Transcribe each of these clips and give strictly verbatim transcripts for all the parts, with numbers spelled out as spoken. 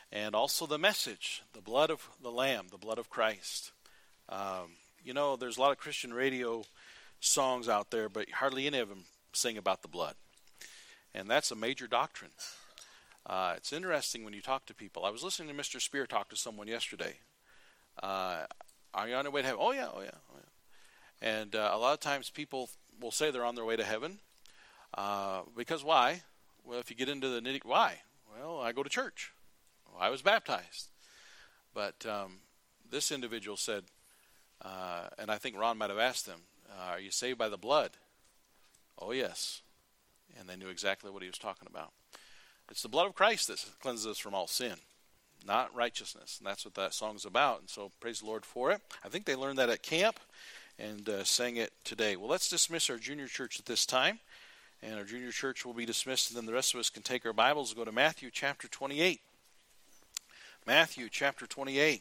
And also the message, the blood of the Lamb, the blood of Christ. Um, you know, there's a lot of Christian radio songs out there, but hardly any of them sing about the blood. And that's a major doctrine. Uh, it's interesting when you talk to people. I was listening to Mister Spear talk to someone yesterday. Uh, are you on your way to heaven? Oh, yeah, oh, yeah, oh, yeah. And uh, a lot of times people will say they're on their way to heaven. Uh, because why? Well, if you get into the nitty, why? Well, I go to church. Well, I was baptized. But um, this individual said, uh, and I think Ron might have asked them, uh, are you saved by the blood? Oh, yes. And they knew exactly what he was talking about. It's the blood of Christ that cleanses us from all sin, not righteousness. And that's what that song's about. And so praise the Lord for it. I think they learned that at camp and uh, sang it today. Well, let's dismiss our junior church at this time. And our junior church will be dismissed, and then the rest of us can take our Bibles and go to Matthew chapter twenty-eight. Matthew chapter twenty-eight.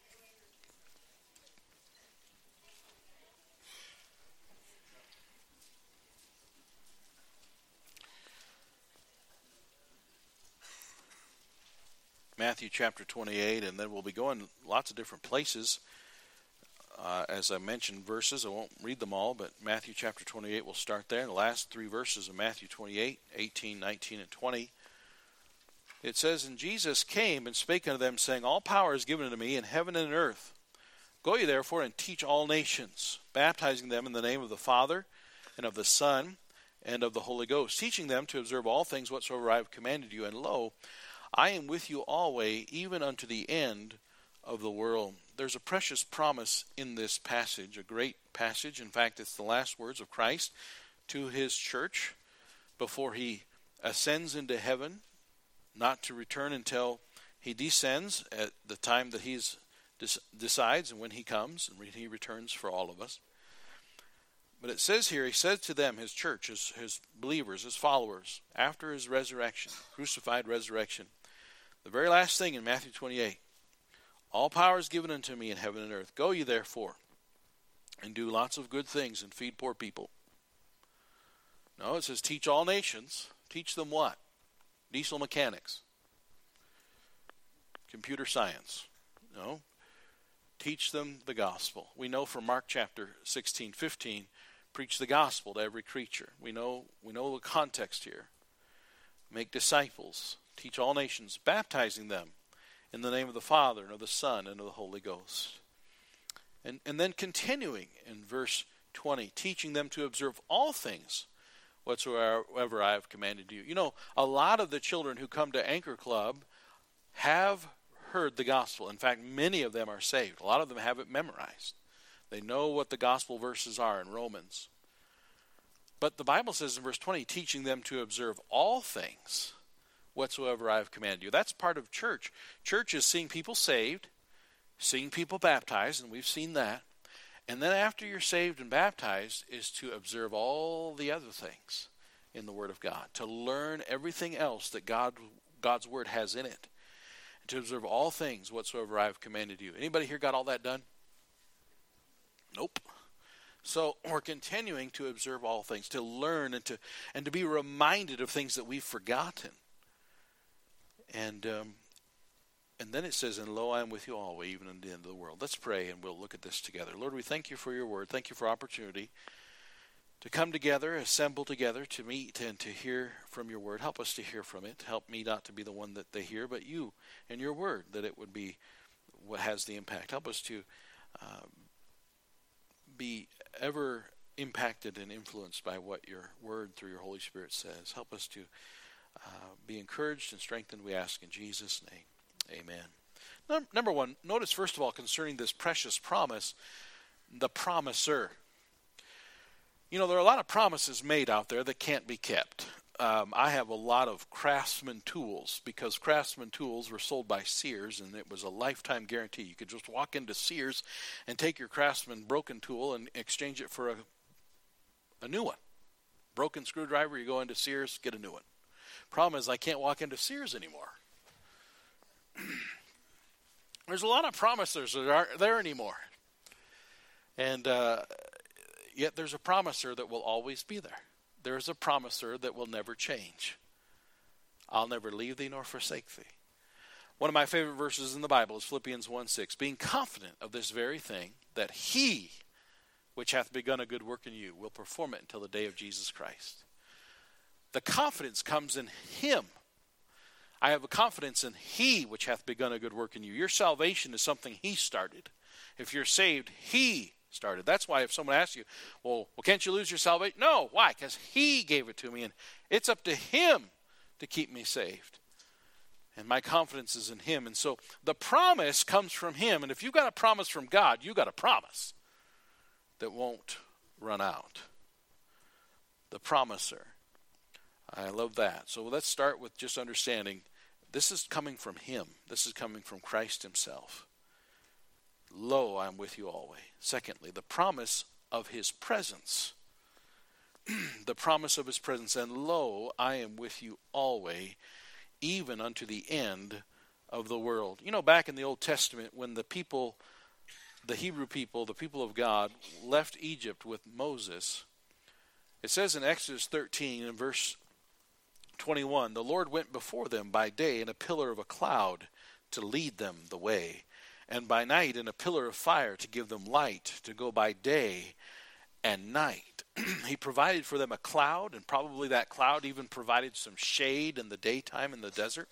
Matthew chapter twenty-eight, and then we'll be going lots of different places. Uh, as I mentioned, verses, I won't read them all, but Matthew chapter twenty-eight, we'll start there. The last three verses of Matthew twenty-eight, eighteen, nineteen, and twenty. It says, And Jesus came and spake unto them, saying, All power is given unto me in heaven and in earth. Go ye therefore and teach all nations, baptizing them in the name of the Father, and of the Son, and of the Holy Ghost, teaching them to observe all things whatsoever I have commanded you. And lo, I am with you always, even unto the end of the world. There's a precious promise in this passage, a great passage. In fact, it's the last words of Christ to his church before he ascends into heaven, not to return until he descends at the time that he decides and when he comes and he returns for all of us. But it says here, he said to them, his church, his, his believers, his followers, after his resurrection, crucified resurrection, the very last thing in Matthew twenty-eight, all power is given unto me in heaven and earth. Go ye therefore and do lots of good things and feed poor people. No, it says teach all nations. Teach them what? Diesel mechanics. Computer science. No. Teach them the gospel. We know from Mark chapter sixteen, fifteen, preach the gospel to every creature. We know, we know the context here. Make disciples. Teach all nations, baptizing them in the name of the Father, and of the Son, and of the Holy Ghost. And, and then continuing in verse twenty, teaching them to observe all things whatsoever I have commanded you. You know, a lot of the children who come to Anchor Club have heard the gospel. In fact, many of them are saved. A lot of them have it memorized. They know what the gospel verses are in Romans. But the Bible says in verse twenty, teaching them to observe all things whatsoever I have commanded you. That's part of church. Church is seeing people saved, seeing people baptized, and we've seen that. And then after you're saved and baptized is to observe all the other things in the Word of God, to learn everything else that God God's Word has in it, and to observe all things whatsoever I have commanded you. Anybody here got all that done? Nope. So we're continuing to observe all things, to learn and to and to be reminded of things that we've forgotten. And um, and then it says, and lo, I am with you always, even unto the end of the world. Let's pray, and we'll look at this together. Lord, we thank you for your word. Thank you for opportunity to come together, assemble together, to meet and to hear from your word. Help us to hear from it. Help me not to be the one that they hear, but you and your word, that it would be what has the impact. Help us to uh, be ever impacted and influenced by what your word through your Holy Spirit says. Help us to Uh, be encouraged and strengthened, we ask in Jesus' name. Amen. Num- number one, notice first of all concerning this precious promise, the promiser. You know, there are a lot of promises made out there that can't be kept. Um, I have a lot of Craftsman tools because Craftsman tools were sold by Sears and it was a lifetime guarantee. You could just walk into Sears and take your Craftsman broken tool and exchange it for a, a new one. Broken screwdriver, you go into Sears, get a new one. Problem is, I can't walk into Sears anymore. There's a lot of promisers that aren't there anymore. And uh, yet there's a promiser that will always be there. There's a promiser that will never change. I'll never leave thee nor forsake thee. One of my favorite verses in the Bible is Philippians one six. Being confident of this very thing, that he which hath begun a good work in you will perform it until the day of Jesus Christ. The confidence comes in him. I have a confidence in he which hath begun a good work in you. Your salvation is something he started. If you're saved, he started. That's why if someone asks you, well, well can't you lose your salvation? No. Why? Because he gave it to me, and it's up to him to keep me saved. And my confidence is in him. And so the promise comes from him. And if you've got a promise from God, you've got a promise that won't run out. The promiser. I love that. So let's start with just understanding this is coming from him. This is coming from Christ himself. Lo, I am with you always. Secondly, the promise of his presence. The promise of his presence. And lo, I am with you always, even unto the end of the world. You know, back in the Old Testament, when the people, the Hebrew people, the people of God, left Egypt with Moses, it says in Exodus thirteen, in verse twenty-one, the Lord went before them by day in a pillar of a cloud to lead them the way, and by night in a pillar of fire to give them light, to go by day and night. He provided for them a cloud, and probably that cloud even provided some shade in the daytime in the desert.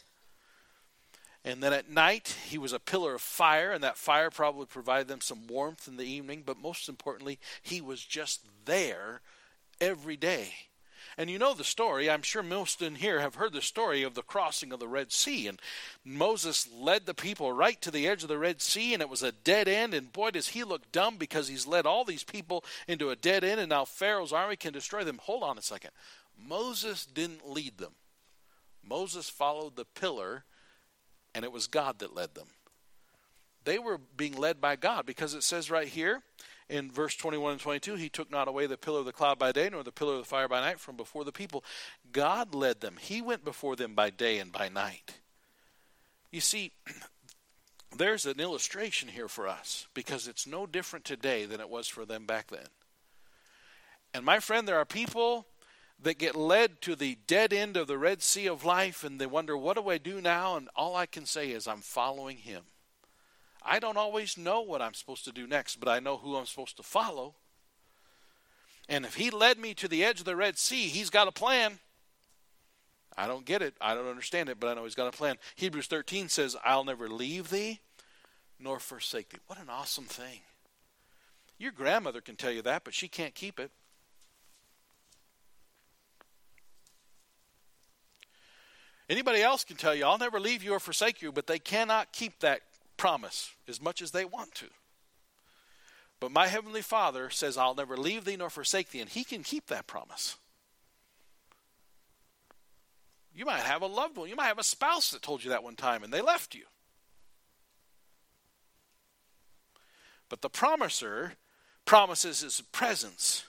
And then at night, he was a pillar of fire, and that fire probably provided them some warmth in the evening. But most importantly, he was just there every day. And you know the story. I'm sure most in here have heard the story of the crossing of the Red Sea. And Moses led the people right to the edge of the Red Sea, and it was a dead end. And boy, does he look dumb, because he's led all these people into a dead end, and now Pharaoh's army can destroy them. Hold on a second. Moses didn't lead them. Moses followed the pillar, and it was God that led them. They were being led by God, because it says right here, in verse twenty-one and twenty-two, he took not away the pillar of the cloud by day, nor the pillar of the fire by night from before the people. God led them. He went before them by day and by night. You see, there's an illustration here for us, because it's no different today than it was for them back then. And my friend, there are people that get led to the dead end of the Red Sea of life, and they wonder, what do I do now? And all I can say is, I'm following him. I don't always know what I'm supposed to do next, but I know who I'm supposed to follow. And if he led me to the edge of the Red Sea, he's got a plan. I don't get it. I don't understand it, but I know he's got a plan. Hebrews thirteen says, I'll never leave thee nor forsake thee. What an awesome thing. Your grandmother can tell you that, but she can't keep it. Anybody else can tell you, I'll never leave you or forsake you, but they cannot keep that promise as much as they want to. But my heavenly Father says, I'll never leave thee nor forsake thee, and he can keep that promise. You might have a loved one. You might have a spouse that told you that one time, and they left you. But the promiser promises his presence.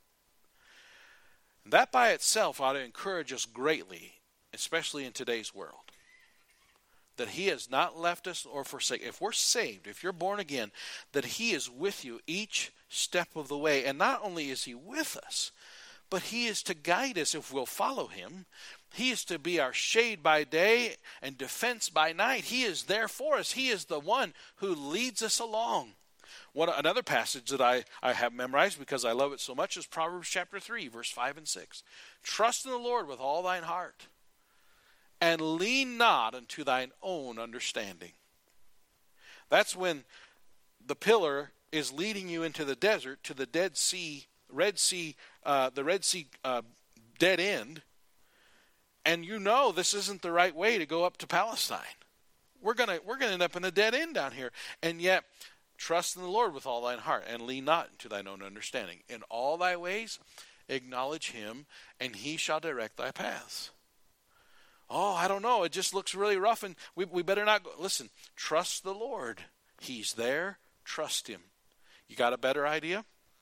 And that by itself ought to encourage us greatly, especially in today's world. That he has not left us or forsaken. If we're saved, if you're born again, that he is with you each step of the way. And not only is he with us, but he is to guide us if we'll follow him. He is to be our shade by day and defense by night. He is there for us. He is the one who leads us along. One, another passage that I, I have memorized because I love it so much is Proverbs chapter three, verse five and six. Trust in the Lord with all thine heart, and lean not unto thine own understanding. That's when the pillar is leading you into the desert to the Dead Sea, Red Sea, uh, the Red Sea uh, dead end, and you know this isn't the right way to go up to Palestine. We're gonna we're gonna end up in a dead end down here, and yet trust in the Lord with all thine heart, and lean not into thine own understanding. In all thy ways acknowledge him, and he shall direct thy paths. Oh, I don't know. It just looks really rough, and we we better not go. Listen, trust the Lord. He's there. Trust him. You got a better idea?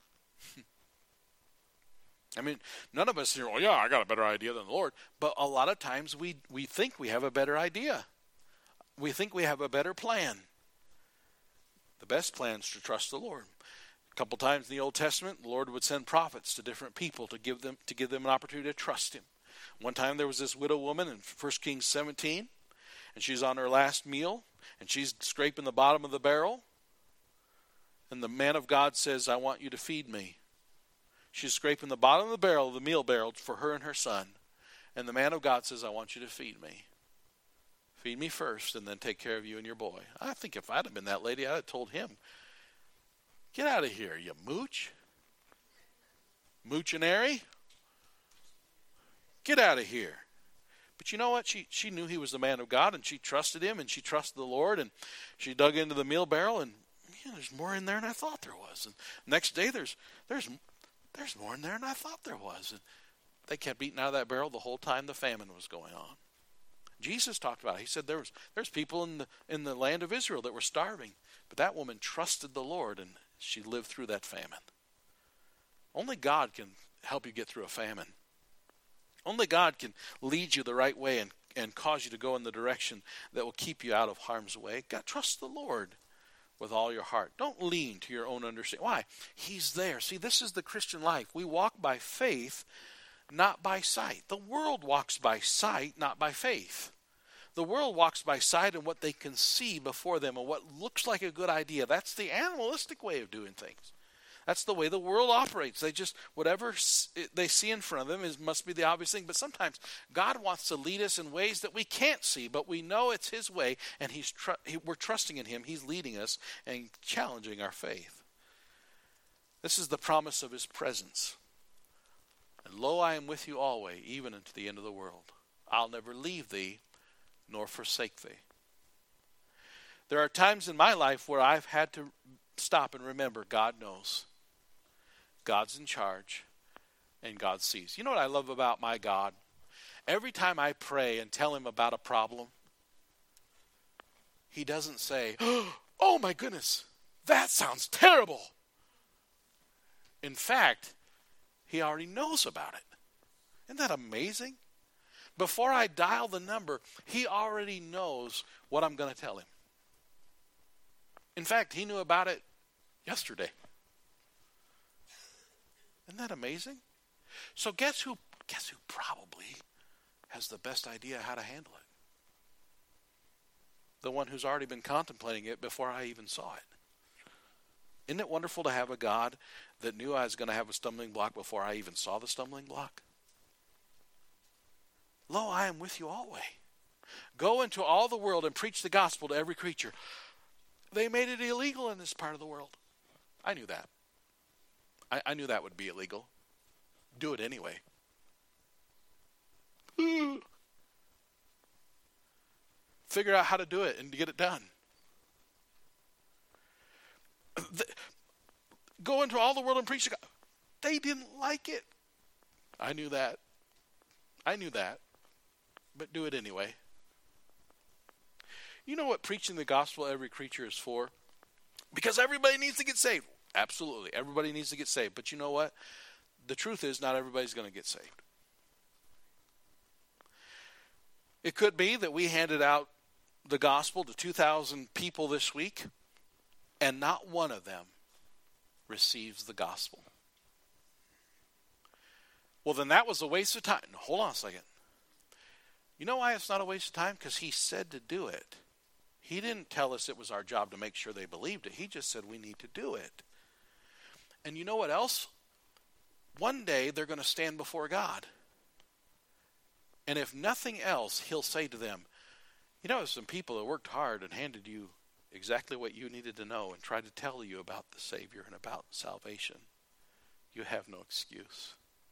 I mean, none of us here, well, yeah, I got a better idea than the Lord. But a lot of times we, we think we have a better idea. We think we have a better plan. The best plan is to trust the Lord. A couple times in the Old Testament, the Lord would send prophets to different people to give them to give them an opportunity to trust him. One time there was this widow woman in First Kings seventeen, and she's on her last meal, and she's scraping the bottom of the barrel, and the man of God says, I want you to feed me. She's scraping the bottom of the barrel, the meal barrel, for her and her son. And the man of God says, I want you to feed me. Feed me first, and then take care of you and your boy. I think if I'd have been that lady, I'd have told him, get out of here, you mooch. Moochinary. Get out of here. But you know what? She she knew he was the man of God, and she trusted him, and she trusted the Lord, and she dug into the meal barrel, and yeah, there's more in there than I thought there was. And next day, there's there's there's more in there than I thought there was. And they kept eating out of that barrel the whole time the famine was going on. Jesus talked about it. He said there was there's people in the in the land of Israel that were starving, but that woman trusted the Lord, and she lived through that famine. Only God can help you get through a famine. Only God can lead you the right way and, and cause you to go in the direction that will keep you out of harm's way. God, trust the Lord with all your heart. Don't lean to your own understanding. Why? He's there. See, this is the Christian life. We walk by faith, not by sight. The world walks by sight, not by faith. The world walks by sight and what they can see before them and what looks like a good idea. That's the animalistic way of doing things. That's the way the world operates. They just, whatever they see in front of them is must be the obvious thing. But sometimes God wants to lead us in ways that we can't see, but we know it's his way, and he's tr- he, we're trusting in him. He's leading us and challenging our faith. This is the promise of his presence. And lo, I am with you always, even unto the end of the world. I'll never leave thee, nor forsake thee. There are times in my life where I've had to stop and remember God knows. God's in charge, and God sees. You know what I love about my God? Every time I pray and tell him about a problem, he doesn't say, oh my goodness, that sounds terrible. In fact, he already knows about it. Isn't that amazing? Before I dial the number, he already knows what I'm going to tell him. In fact, he knew about it yesterday. Isn't that amazing? So guess who guess who probably has the best idea how to handle it? The one who's already been contemplating it before I even saw it. Isn't it wonderful to have a God that knew I was going to have a stumbling block before I even saw the stumbling block? Lo, I am with you always. Go into all the world and preach the gospel to every creature. They made it illegal in this part of the world. I knew that. I, I knew that would be illegal. Do it anyway. Figure out how to do it and to get it done. The, go into all the world and preach the gospel. They didn't like it. I knew that. I knew that. But do it anyway. You know what preaching the gospel to every creature is for? Because everybody needs to get saved. Absolutely. Everybody needs to get saved. But you know what? The truth is not everybody's going to get saved. It could be that we handed out the gospel to two thousand people this week, and not one of them receives the gospel. Well, then that was a waste of time. No, hold on a second. You know why it's not a waste of time? Because he said to do it. He didn't tell us it was our job to make sure they believed it. He just said we need to do it. And you know what else? One day they're going to stand before God. And if nothing else, he'll say to them, you know, some people that worked hard and handed you exactly what you needed to know and tried to tell you about the Savior and about salvation. You have no excuse.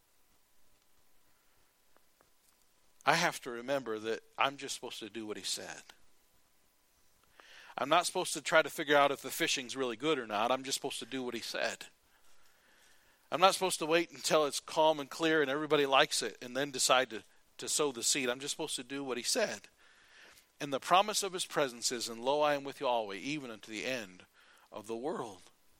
I have to remember that I'm just supposed to do what he said. I'm not supposed to try to figure out if the fishing's really good or not. I'm just supposed to do what he said. I'm not supposed to wait until it's calm and clear and everybody likes it and then decide to, to sow the seed. I'm just supposed to do what he said. And the promise of his presence is, and lo, I am with you always, even unto the end of the world.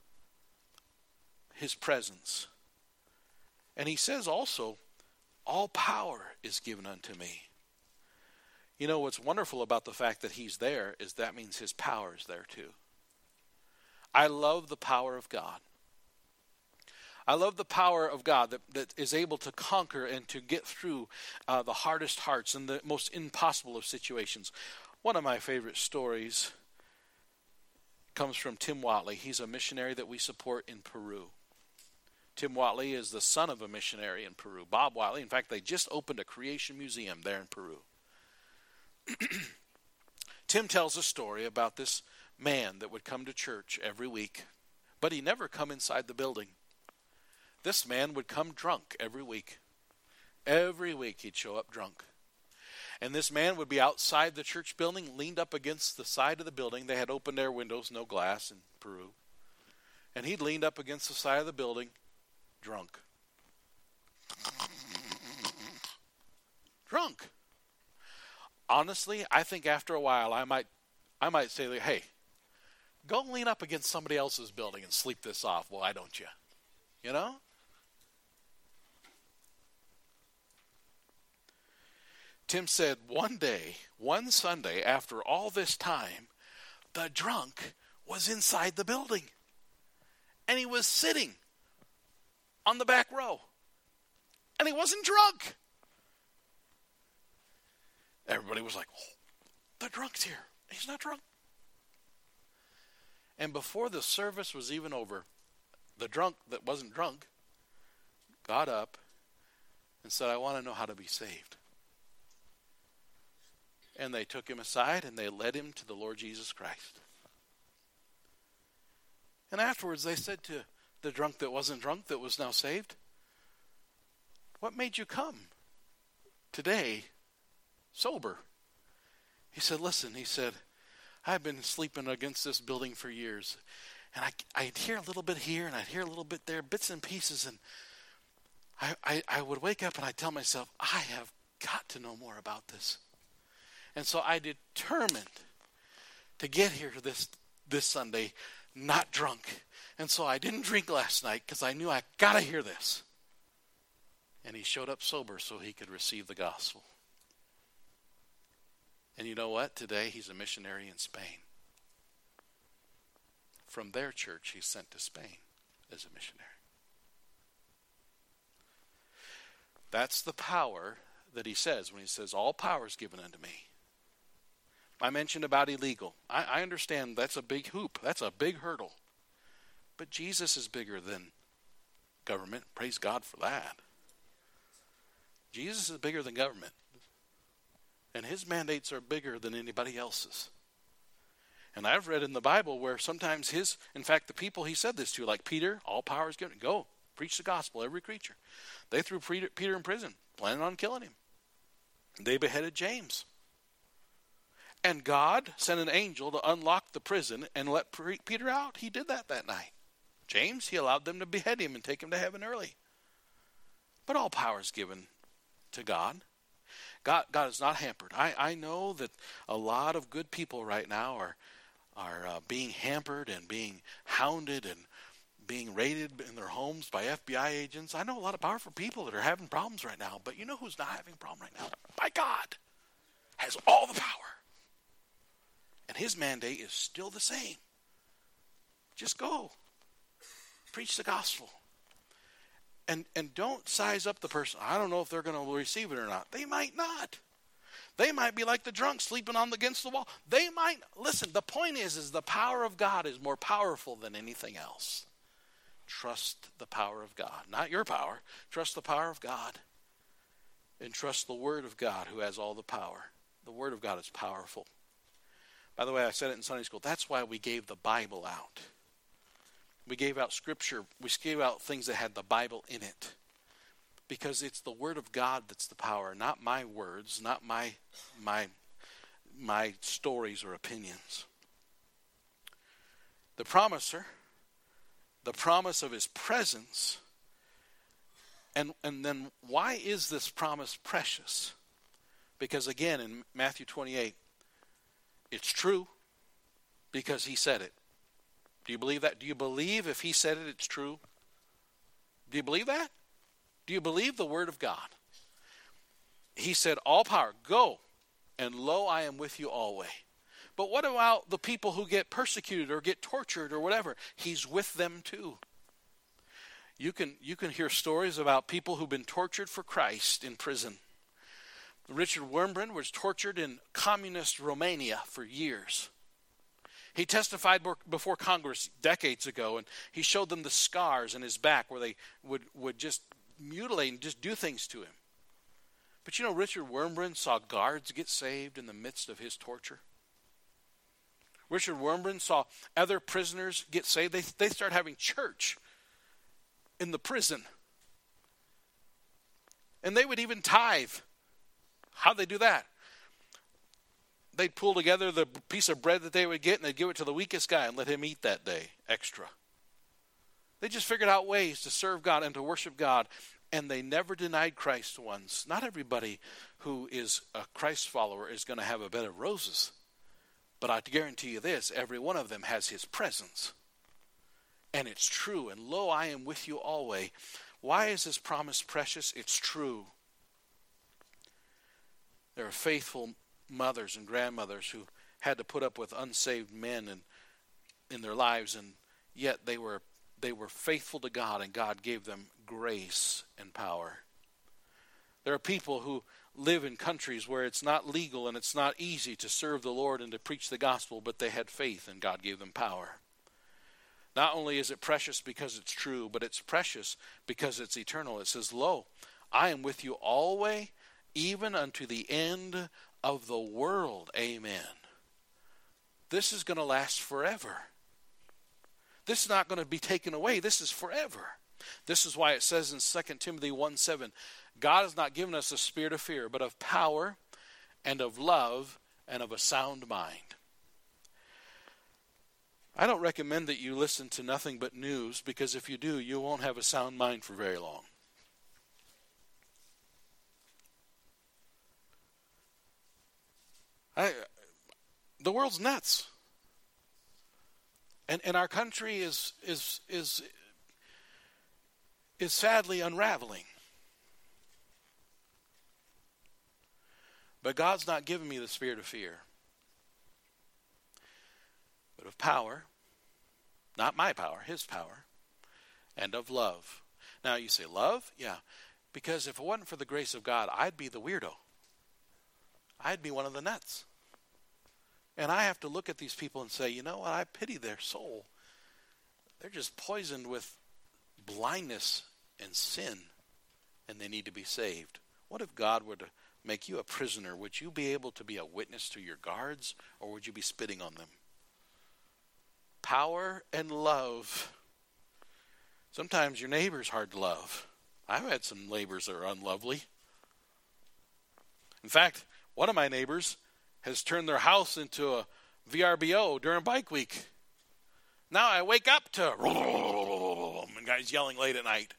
His presence. And he says also, all power is given unto me. You know what's wonderful about the fact that he's there is that means his power is there too. I love the power of God. I love the power of God that, that is able to conquer and to get through uh, the hardest hearts and the most impossible of situations. One of my favorite stories comes from Tim Watley. He's a missionary that we support in Peru. Tim Watley is the son of a missionary in Peru, Bob Watley. In fact, they just opened a creation museum there in Peru. Tim tells a story about this man that would come to church every week, but he never come inside the building. This man would come drunk every week. Every week he'd show up drunk. And this man would be outside the church building, leaned up against the side of the building. They had open air windows, no glass in Peru. And he'd leaned up against the side of the building, drunk. Drunk. Honestly, I think after a while I might I might say, hey, go lean up against somebody else's building and sleep this off. Why don't you? You know? Tim said one day, one Sunday, after all this time, the drunk was inside the building. And he was sitting on the back row. And he wasn't drunk. Everybody was like, oh, the drunk's here. He's not drunk. And before the service was even over, the drunk that wasn't drunk got up and said, I want to know how to be saved. And they took him aside and they led him to the Lord Jesus Christ. And afterwards they said to the drunk that wasn't drunk, that was now saved, what made you come today sober? He said, listen, he said, I've been sleeping against this building for years. And I, I'd hear a little bit here and I'd hear a little bit there, bits and pieces. And I, I, I would wake up and I'd tell myself, I have got to know more about this. And so I determined to get here this this Sunday not drunk. And so I didn't drink last night because I knew I got to hear this. And he showed up sober so he could receive the gospel. And you know what? Today he's a missionary in Spain. From their church he's sent to Spain as a missionary. That's the power that he says when he says, all power is given unto me. I mentioned about illegal. I, I understand that's a big hoop. That's a big hurdle. But Jesus is bigger than government. Praise God for that. Jesus is bigger than government. And his mandates are bigger than anybody else's. And I've read in the Bible where sometimes his, in fact, the people he said this to, like Peter, all power is given. Go, preach the gospel, every creature. They threw Peter in prison, planning on killing him. They beheaded James. And God sent an angel to unlock the prison and let Peter out. He did that that night. James, he allowed them to behead him and take him to heaven early. But all power is given to God. God, God is not hampered. I, I know that a lot of good people right now are, are uh, being hampered and being hounded and being raided in their homes by F B I agents. I know a lot of powerful people that are having problems right now. But you know who's not having a problem right now? By God. Has all the power. And his mandate is still the same. Just go. Preach the gospel. And and don't size up the person. I don't know if they're going to receive it or not. They might not. They might be like the drunk sleeping on the, against the wall. They might. Listen, the point is, is the power of God is more powerful than anything else. Trust the power of God. Not your power. Trust the power of God. And trust the word of God who has all the power. The word of God is powerful. By the way, I said it in Sunday school. That's why we gave the Bible out. We gave out scripture. We gave out things that had the Bible in it. Because it's the word of God that's the power, not my words, not my my my stories or opinions. The promiser, the promise of his presence, and and then why is this promise precious? Because again, in Matthew twenty-eight, it's true because he said it. Do you believe that? Do you believe if he said it, it's true? Do you believe that? Do you believe the word of God? He said, all power, go, and lo, I am with you always. But what about the people who get persecuted or get tortured or whatever? He's with them too. You can, you can hear stories about people who've been tortured for Christ in prison. Richard Wurmbrand was tortured in communist Romania for years. He testified before Congress decades ago, and he showed them the scars in his back where they would, would just mutilate and just do things to him. But you know, Richard Wurmbrand saw guards get saved in the midst of his torture. Richard Wurmbrand saw other prisoners get saved. They, they started having church in the prison. And they would even tithe. How'd they do that? They'd pull together the piece of bread that they would get and they'd give it to the weakest guy and let him eat that day extra. They just figured out ways to serve God and to worship God, and they never denied Christ once. Not everybody who is a Christ follower is going to have a bed of roses. But I guarantee you this, every one of them has his presence. And it's true. And lo, I am with you always. Why is this promise precious? It's true. There are faithful mothers and grandmothers who had to put up with unsaved men in, in their lives, and yet they were they were faithful to God, and God gave them grace and power. There are people who live in countries where it's not legal and it's not easy to serve the Lord and to preach the gospel, but they had faith and God gave them power. Not only is it precious because it's true, but it's precious because it's eternal. It says, lo, I am with you always, even unto the end of the world. Amen. This is going to last forever. This is not going to be taken away. This is forever. This is why it says in Second Timothy one seven, God has not given us a spirit of fear, but of power and of love and of a sound mind. I don't recommend that you listen to nothing but news, because if you do, you won't have a sound mind for very long. I, the world's nuts. And and our country is is is is sadly unraveling. But God's not given me the spirit of fear, but of power, not my power, his power, and of love. Now you say, love? Yeah. Because if it wasn't for the grace of God, I'd be the weirdo. I'd be one of the nuts. And I have to look at these people and say, you know what? I pity their soul. They're just poisoned with blindness and sin, and they need to be saved. What if God were to make you a prisoner? Would you be able to be a witness to your guards, or would you be spitting on them? Power and love. Sometimes your neighbor's hard to love. I've had some neighbors that are unlovely. In fact, one of my neighbors has turned their house into a V R B O during bike week. Now I wake up to and guys yelling late at night.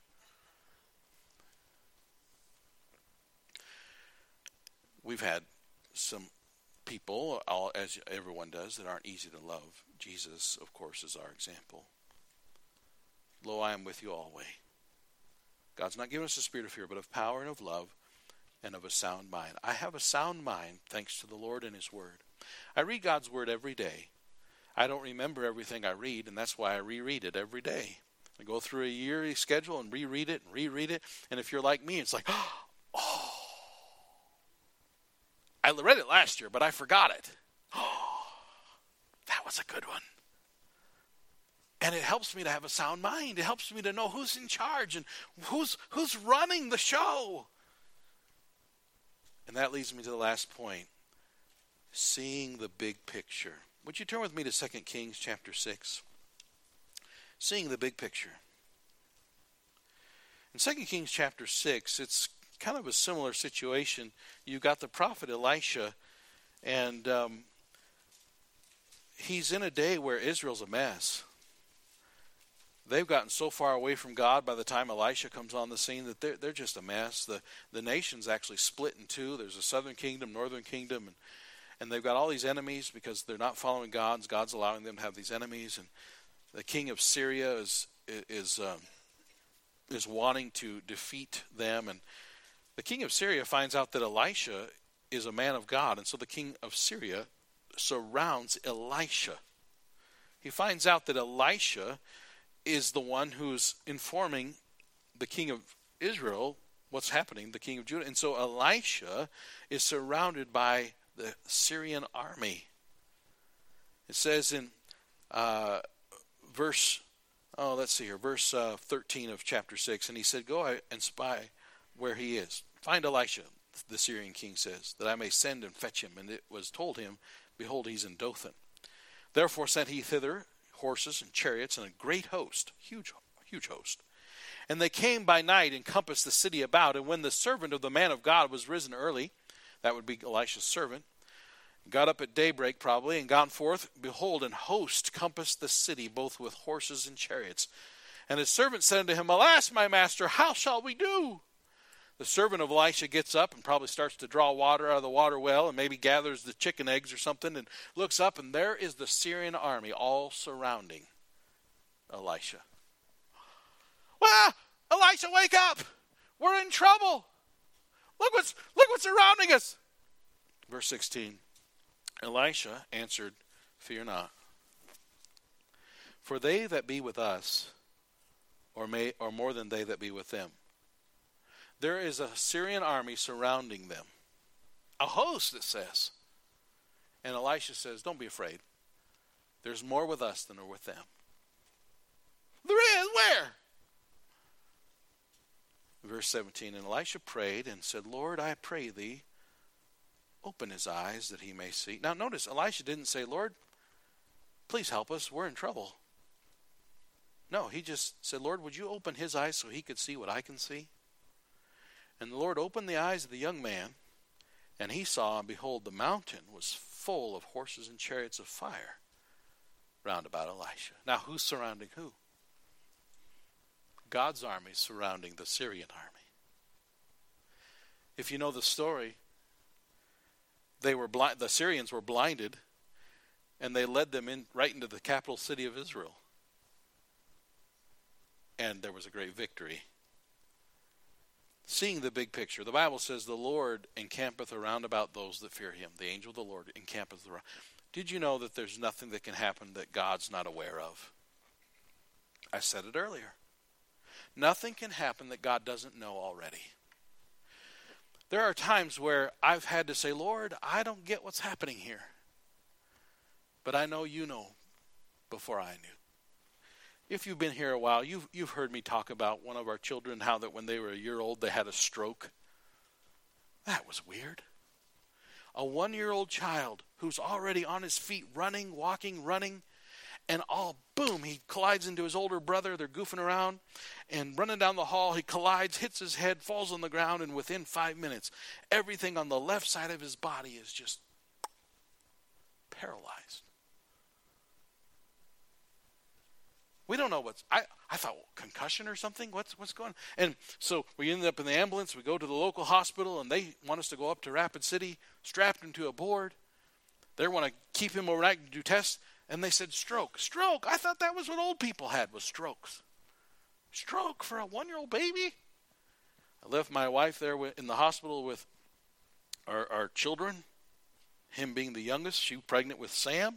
We've had some people, all, as everyone does, that aren't easy to love. Jesus, of course, is our example. Lo, I am with you always. God's not given us a spirit of fear, but of power and of love and of a sound mind. I have a sound mind thanks to the Lord and his word. I read God's word every day. I don't remember everything I read, and that's why I reread it every day. I go through a yearly schedule and reread it and reread it. And if you're like me, it's like, oh, I read it last year, but I forgot it. Oh, that was a good one. And it helps me to have a sound mind. It helps me to know who's in charge and who's who's running the show. And that leads me to the last point. Seeing the big picture. Would you turn with me to Second Kings chapter six? Seeing the big picture. In Second Kings chapter six, it's kind of a similar situation. You've got the prophet Elisha, and um, he's in a day where Israel's a mess. They've gotten so far away from God by the time Elisha comes on the scene that they're, they're just a mess. The the nation's actually split in two. There's a southern kingdom, northern kingdom, and, and they've got all these enemies because they're not following God. God's allowing them to have these enemies. And the king of Syria is is um, is wanting to defeat them. And the king of Syria finds out that Elisha is a man of God. And so the king of Syria surrounds Elisha. He finds out that Elisha is the one who's informing the king of Israel what's happening, the king of Judah. And so Elisha is surrounded by the Syrian army. It says in uh, verse, oh, let's see here, verse uh, thirteen of chapter six, and he said, go and spy where he is. Find Elisha, the Syrian king says, that I may send and fetch him. And it was told him, behold, he's in Dothan. Therefore sent he thither horses and chariots and a great host, huge, huge host. And they came by night and compassed the city about. And when the servant of the man of God was risen early, that would be Elisha's servant, got up at daybreak probably, and gone forth, behold, an host compassed the city, both with horses and chariots. And his servant said unto him, alas, my master, how shall we do? The servant of Elisha gets up and probably starts to draw water out of the water well, and maybe gathers the chicken eggs or something, and looks up, and there is the Syrian army all surrounding Elisha. Well, Elisha, wake up! We're in trouble! Look what's look what's surrounding us! Verse sixteen. Elisha answered, fear not. For they that be with us are, may, are more than they that be with them. There is a Syrian army surrounding them. A host, it says. And Elisha says, don't be afraid. There's more with us than are with them. There is? Where? Verse seventeen, and Elisha prayed and said, Lord, I pray thee, open his eyes that he may see. Now notice, Elisha didn't say, Lord, please help us, we're in trouble. No, he just said, Lord, would you open his eyes so he could see what I can see? And the Lord opened the eyes of the young man, and he saw, and behold, the mountain was full of horses and chariots of fire round about Elisha. Now, who's surrounding who? God's army surrounding the Syrian army. If you know the story, they were blind, the Syrians were blinded, and they led them in right into the capital city of Israel. And there was a great victory. Seeing the big picture, the Bible says the Lord encampeth around about those that fear him. The angel of the Lord encampeth around. Did you know that there's nothing that can happen that God's not aware of? I said it earlier. Nothing can happen that God doesn't know already. There are times where I've had to say, Lord, I don't get what's happening here. But I know you know before I knew. If you've been here a while, you've, you've heard me talk about one of our children, how that when they were a year old, they had a stroke. That was weird. A one-year-old child who's already on his feet, running, walking, running, and all, boom, he collides into his older brother. They're goofing around, and running down the hall, he collides, hits his head, falls on the ground, and within five minutes, everything on the left side of his body is just paralyzed. We don't know what's, I, I thought, well, concussion or something? What's what's going on? And so we ended up in the ambulance. We go to the local hospital, and they want us to go up to Rapid City, strapped him to a board. They want to keep him overnight and do tests. And they said, stroke. Stroke. I thought that was what old people had, was strokes. Stroke for a one-year-old baby? I left my wife there in the hospital with our, our children, him being the youngest. She was pregnant with Sam,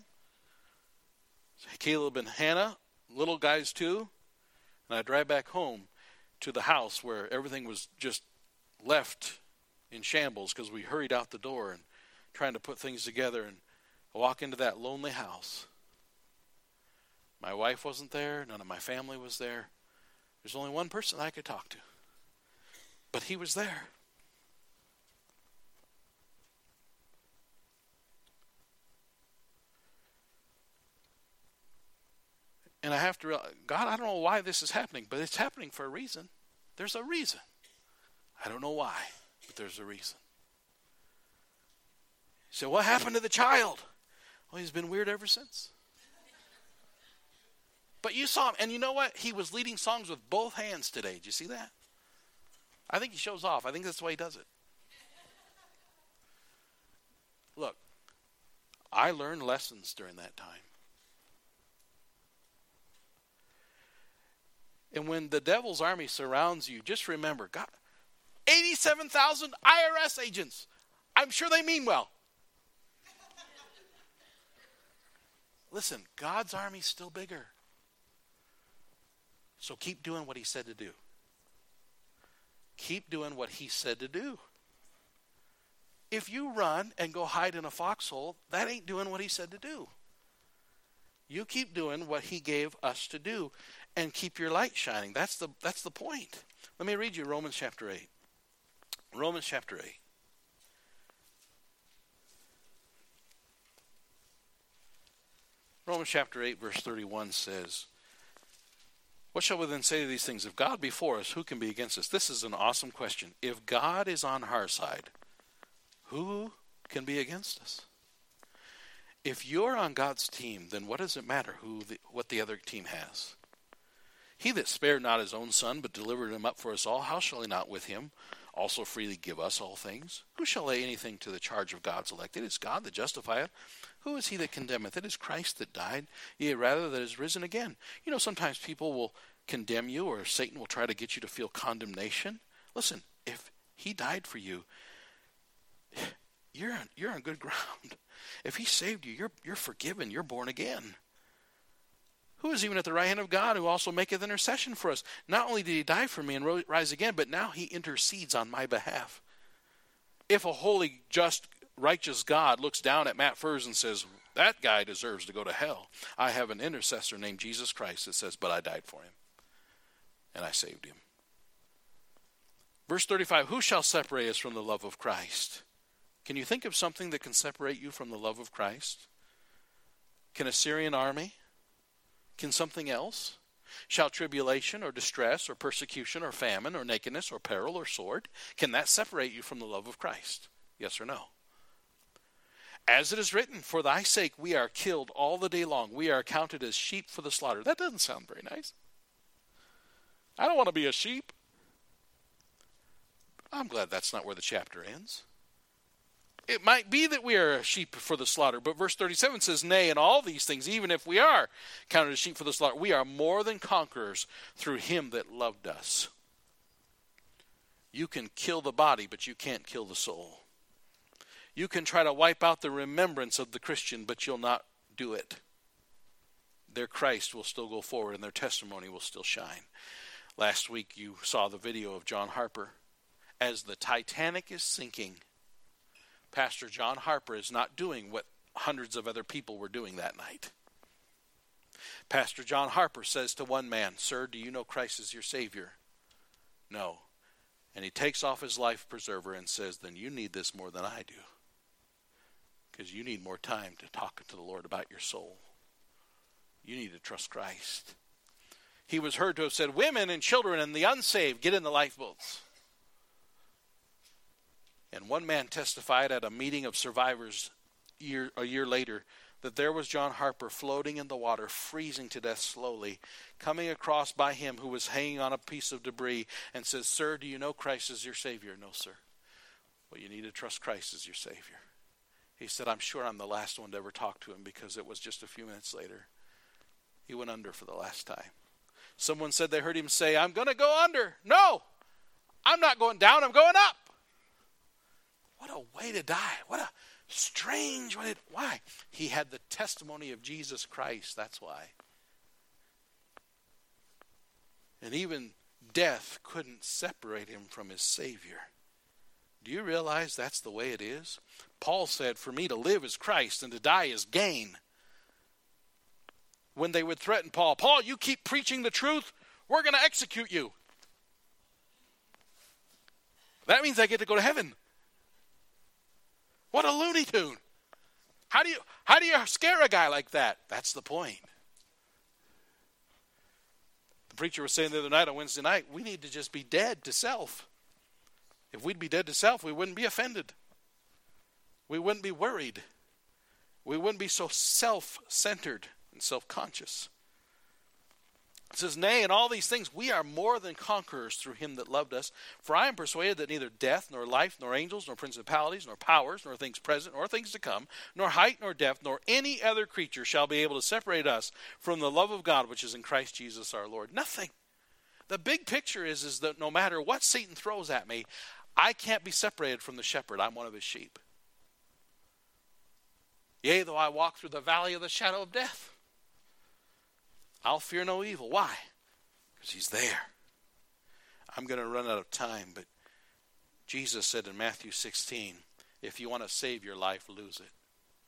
Caleb and Hannah, little guys too. And I drive back home to the house where everything was just left in shambles because we hurried out the door and trying to put things together. And I walk into that lonely house. My wife wasn't there. None of my family was there. There's only one person I could talk to. But he was there. And I have to realize, God, I don't know why this is happening, but it's happening for a reason. There's a reason. I don't know why, but there's a reason. So what happened to the child? Well, he's been weird ever since. But you saw him, and you know what? He was leading songs with both hands today. Did you see that? I think he shows off. I think that's the way he does it. Look, I learned lessons during that time. And when the devil's army surrounds you, just remember, God, eighty-seven thousand I R S agents. I'm sure they mean well. Listen, God's army's still bigger. So keep doing what he said to do. keep doing what he said to do. If you run and go hide in a foxhole, that ain't doing what he said to do. You keep doing what he gave us to do and keep your light shining. That's the that's the point. Let me read you Romans chapter eight. Romans chapter eight. Romans chapter eight verse thirty-one says, what shall we then say to these things? If God be for us, who can be against us? This is an awesome question. If God is on our side, who can be against us? If you're on God's team, then what does it matter who the, what the other team has? He that spared not his own son, but delivered him up for us all, how shall he not with him also freely give us all things? Who shall lay anything to the charge of God's elect? It is God that justifieth. Who is he that condemneth? It is Christ that died, yea, rather that is risen again. You know, sometimes people will condemn you, or Satan will try to get you to feel condemnation. Listen, if he died for you, you're on, you're on good ground. If he saved you, you're you're forgiven. You're born again. Who is even at the right hand of God, who also maketh intercession for us? Not only did he die for me and ro- rise again, but now he intercedes on my behalf. If a holy, just, righteous God looks down at Matt Furs and says, that guy deserves to go to hell, I have an intercessor named Jesus Christ that says, but I died for him, and I saved him. Verse thirty-five, who shall separate us from the love of Christ? Can you think of something that can separate you from the love of Christ? Can a Syrian army? Can something else? Shall tribulation or distress or persecution or famine or nakedness or peril or sword, can that separate you from the love of Christ? Yes or no? As it is written, for thy sake we are killed all the day long. We are counted as sheep for the slaughter. That doesn't sound very nice. I don't want to be a sheep. I'm glad that's not where the chapter ends. It might be that we are a sheep for the slaughter, but verse thirty-seven says, nay, in all these things, even if we are counted as sheep for the slaughter, we are more than conquerors through him that loved us. You can kill the body, but you can't kill the soul. You can try to wipe out the remembrance of the Christian, but you'll not do it. Their Christ will still go forward, and their testimony will still shine. Last week you saw the video of John Harper. As the Titanic is sinking, Pastor John Harper is not doing what hundreds of other people were doing that night. Pastor John Harper says to one man, sir, do you know Christ is your Savior? No. And he takes off his life preserver and says, then you need this more than I do. Because you need more time to talk to the Lord about your soul. You need to trust Christ. He was heard to have said, women and children and the unsaved, get in the lifeboats. And one man testified at a meeting of survivors year, a year later that there was John Harper floating in the water, freezing to death slowly, coming across by him who was hanging on a piece of debris and says, sir, do you know Christ is your Savior? No, sir. Well, you need to trust Christ as your Savior. He said, I'm sure I'm the last one to ever talk to him, because it was just a few minutes later. He went under for the last time. Someone said they heard him say, I'm going to go under. No, I'm not going down, I'm going up. What a way to die. What a strange way. To, why? He had the testimony of Jesus Christ. That's why. And even death couldn't separate him from his Savior. Do you realize that's the way it is? Paul said, for me to live is Christ and to die is gain. When they would threaten Paul, Paul, you keep preaching the truth, we're going to execute you. That means I get to go to heaven. What a Looney Tune. How do you how do you scare a guy like that? That's the point. The preacher was saying the other night on Wednesday night, we need to just be dead to self. If we'd be dead to self, we wouldn't be offended. We wouldn't be worried. We wouldn't be so self-centered and self-conscious. It says, nay, in all these things we are more than conquerors through him that loved us. For I am persuaded that neither death, nor life, nor angels, nor principalities, nor powers, nor things present, nor things to come, nor height, nor depth, nor any other creature shall be able to separate us from the love of God which is in Christ Jesus our Lord. Nothing. The big picture is, is that no matter what Satan throws at me, I can't be separated from the shepherd. I'm one of his sheep. Yea, though I walk through the valley of the shadow of death, I'll fear no evil. Why? Because he's there. I'm going to run out of time, but Jesus said in Matthew sixteen, if you want to save your life, lose it.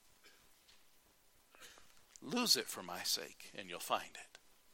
Lose it for my sake, and you'll find it.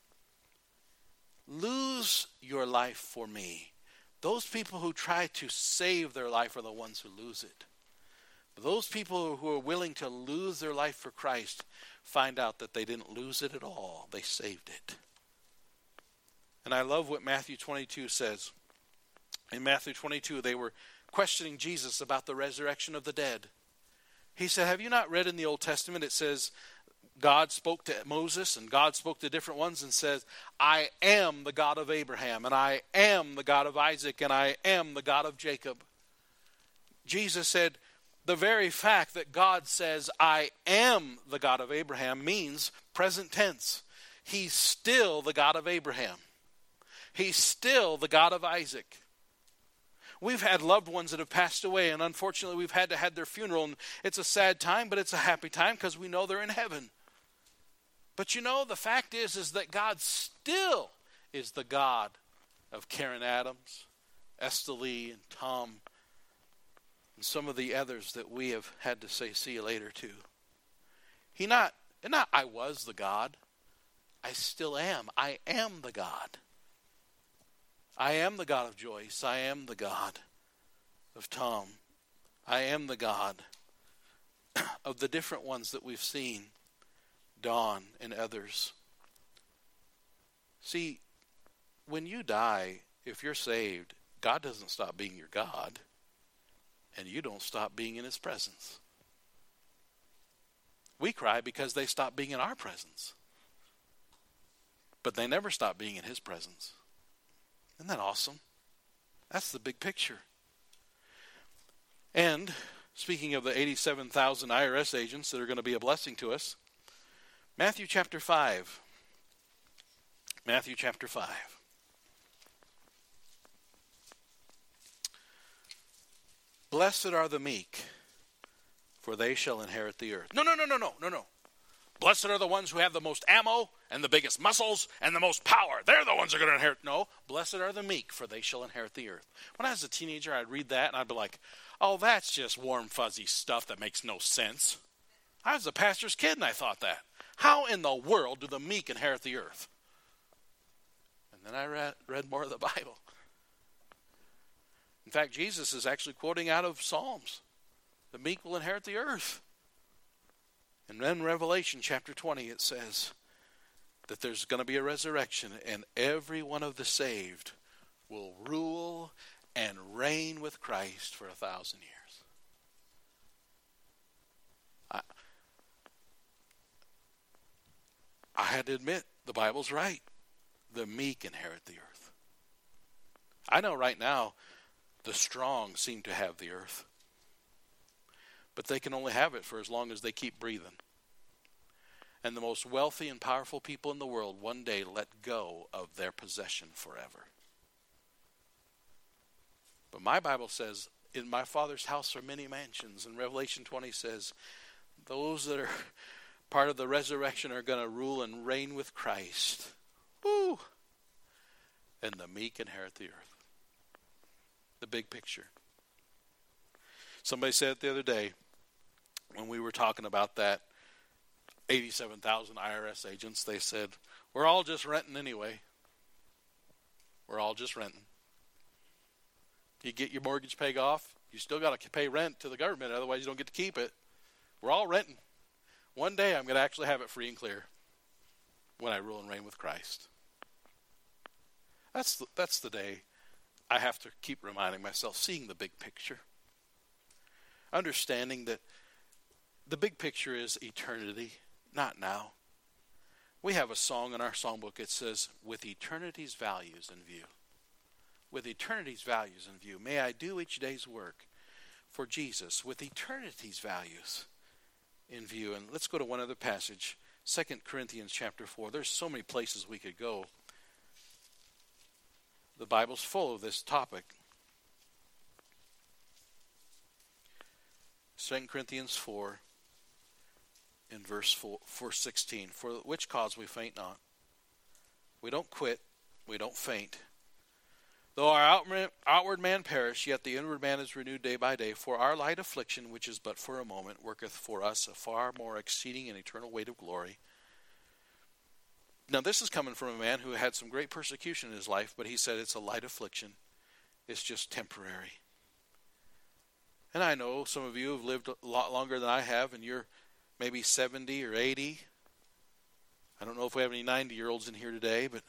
Lose your life for me. Those people who try to save their life are the ones who lose it. But those people who are willing to lose their life for Christ find out that they didn't lose it at all. They saved it. And I love what Matthew twenty-two says. In Matthew twenty-two, they were questioning Jesus about the resurrection of the dead. He said, have you not read in the Old Testament, it says, God spoke to Moses and God spoke to different ones and says, I am the God of Abraham and I am the God of Isaac and I am the God of Jacob. Jesus said, the very fact that God says, I am the God of Abraham means present tense. He's still the God of Abraham. He's still the God of Isaac. We've had loved ones that have passed away, and unfortunately we've had to have their funeral. And it's a sad time, but it's a happy time because we know they're in heaven. But you know, the fact is, is that God still is the God of Karen Adams, Esther Lee, and Tom, and some of the others that we have had to say see you later to. He not, not I was the God. I still am. I am the God. I am the God of Joyce. I am the God of Tom. I am the God of the different ones that we've seen, Dawn and others. See, when you die, if you're saved, God doesn't stop being your God, and you don't stop being in his presence. We cry because they stop being in our presence, but they never stop being in his presence. Isn't that awesome? That's the big picture. And speaking of the eighty-seven thousand I R S agents that are going to be a blessing to us, Matthew chapter five. Matthew chapter five. Blessed are the meek, for they shall inherit the earth. No, no, no, no, no, no, no. Blessed are the ones who have the most ammo and the biggest muscles and the most power. They're the ones who are going to inherit. No, blessed are the meek, for they shall inherit the earth. When I was a teenager, I'd read that and I'd be like, oh, that's just warm, fuzzy stuff that makes no sense. I was a pastor's kid and I thought that. How in the world do the meek inherit the earth? And then I read, read more of the Bible. In fact, Jesus is actually quoting out of Psalms. The meek will inherit the earth. And then Revelation chapter twenty, it says that there's going to be a resurrection and every one of the saved will rule and reign with Christ for a thousand years. I, I had to admit, the Bible's right. The meek inherit the earth. I know right now the strong seem to have the earth. But they can only have it for as long as they keep breathing. And the most wealthy and powerful people in the world one day let go of their possession forever. But my Bible says, in my Father's house are many mansions. And Revelation twenty says, those that are part of the resurrection are going to rule and reign with Christ. Woo! And the meek inherit the earth. The big picture. Somebody said it the other day, when we were talking about that eighty-seven thousand I R S agents, they said, we're all just renting anyway. We're all just renting. You get your mortgage paid off, you still got to pay rent to the government, otherwise you don't get to keep it. We're all renting. One day I'm going to actually have it free and clear when I rule and reign with Christ. That's the, that's the day I have to keep reminding myself, seeing the big picture. Understanding that the big picture is eternity, not now. We have a song in our songbook. It says, with eternity's values in view. With eternity's values in view. May I do each day's work for Jesus with eternity's values in view. And let's go to one other passage. Second Corinthians chapter four. There's so many places we could go. The Bible's full of this topic. Second Corinthians four, in verse four, verse sixteen. For which cause we faint not. We don't quit. We don't faint. Though our outward outward man perish, yet the inward man is renewed day by day. For our light affliction, which is but for a moment, worketh for us a far more exceeding and eternal weight of glory. Now this is coming from a man who had some great persecution in his life, but he said it's a light affliction. It's just temporary. And I know some of you have lived a lot longer than I have, and you're maybe seventy or eighty. I don't know if we have any ninety-year-olds in here today, but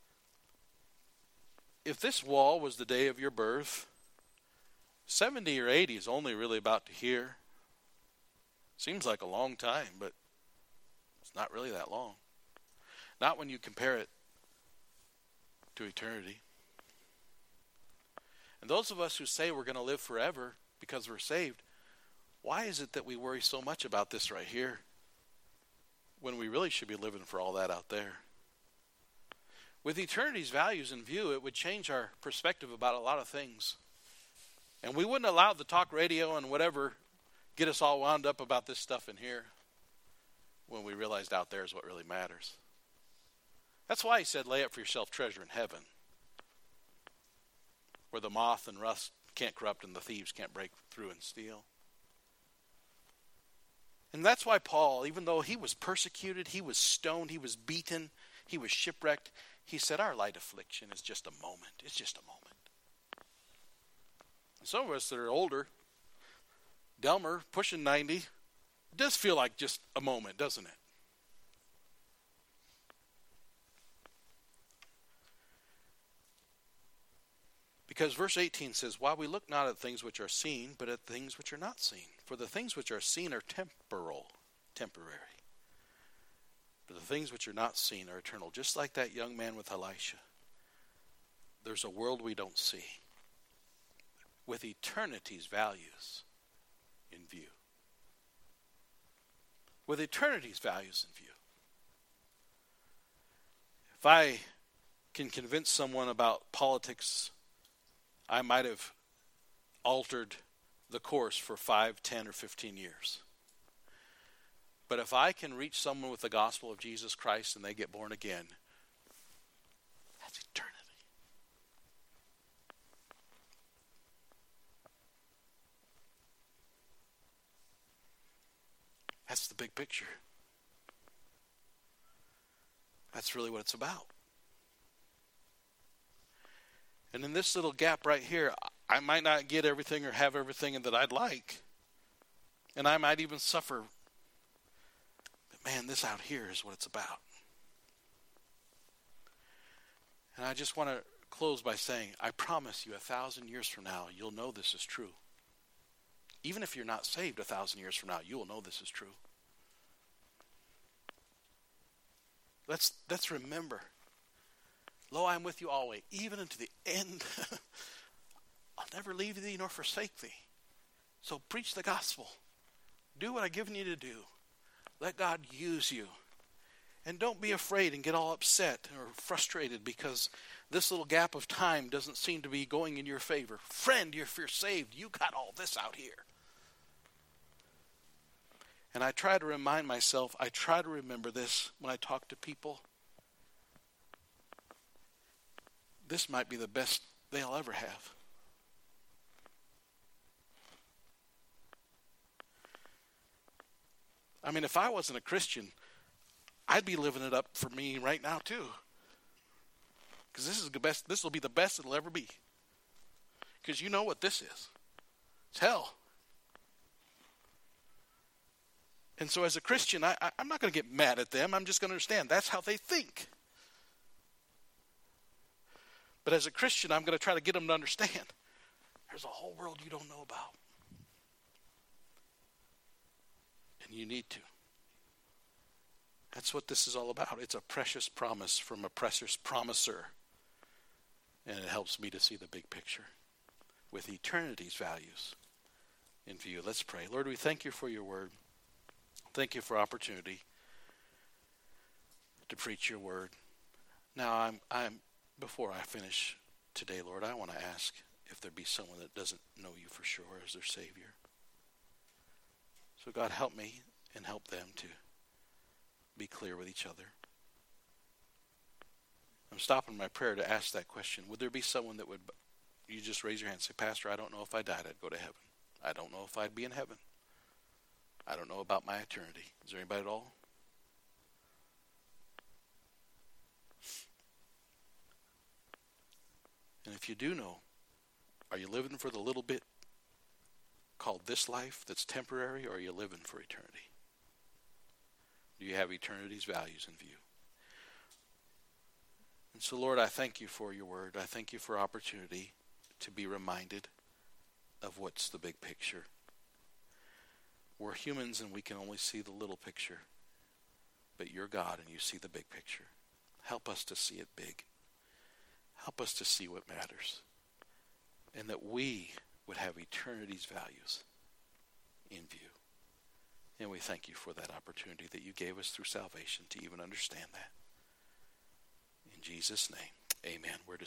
if this wall was the day of your birth, seventy or eighty is only really about to hear. Seems like a long time, but it's not really that long. Not when you compare it to eternity. And those of us who say we're going to live forever because we're saved, why is it that we worry so much about this right here when we really should be living for all that out there? With eternity's values in view, it would change our perspective about a lot of things. And we wouldn't allow the talk radio and whatever get us all wound up about this stuff in here when we realized out there is what really matters. That's why he said, lay up for yourself treasure in heaven, where the moth and rust can't corrupt and the thieves can't break through and steal. And that's why Paul, even though he was persecuted, he was stoned, he was beaten, he was shipwrecked, he said our light affliction is just a moment. It's just a moment. And some of us that are older, Delmer, pushing ninety, it does feel like just a moment, doesn't it? Because verse eighteen says, while we look not at things which are seen, but at things which are not seen. For the things which are seen are temporal, temporary. But the things which are not seen are eternal. Just like that young man with Elisha. There's a world we don't see, with eternity's values in view. With eternity's values in view. If I can convince someone about politics, I might have altered the course for five, ten, or fifteen years. But if I can reach someone with the gospel of Jesus Christ and they get born again, that's eternity. That's the big picture. That's really what it's about. And in this little gap right here, I might not get everything or have everything that I'd like. And I might even suffer. But man, this out here is what it's about. And I just want to close by saying, I promise you a thousand years from now, you'll know this is true. Even if you're not saved a thousand years from now, you will know this is true. Let's, let's remember. Lo, I am with you always, even unto the end. I'll never leave thee nor forsake thee. So preach the gospel. Do what I've given you to do. Let God use you. And don't be afraid and get all upset or frustrated because this little gap of time doesn't seem to be going in your favor. Friend, if you're saved, you got all this out here. And I try to remind myself, I try to remember this when I talk to people. This might be the best they'll ever have. I mean, if I wasn't a Christian, I'd be living it up for me right now too. Because this is the best. This will be the best it'll ever be. Because you know what this is. It's hell. And so as a Christian, I, I, I'm not going to get mad at them. I'm just going to understand that's how they think. But as a Christian, I'm going to try to get them to understand there's a whole world you don't know about. And you need to. That's what this is all about. It's a precious promise from a precious promiser. And it helps me to see the big picture with eternity's values in view. Let's pray. Lord, we thank you for your word. Thank you for opportunity to preach your word. Now, I'm, I'm before I finish today, Lord, I want to ask if there be someone that doesn't know you for sure as their Savior. So God, help me and help them to be clear with each other. I'm stopping my prayer to ask that question. Would there be someone that would, you just raise your hand and say, Pastor, I don't know if I died, I'd go to heaven. I don't know if I'd be in heaven. I don't know about my eternity. Is there anybody at all? And if you do know, are you living for the little bit called this life that's temporary, or are you living for eternity? Do you have eternity's values in view? And so, Lord, I thank you for your word. I thank you for opportunity to be reminded of what's the big picture. We're humans and we can only see the little picture. But you're God and you see the big picture. Help us to see it big. Help us to see what matters. And that we would have eternity's values in view. And we thank you for that opportunity that you gave us through salvation to even understand that. In Jesus' name, amen. We're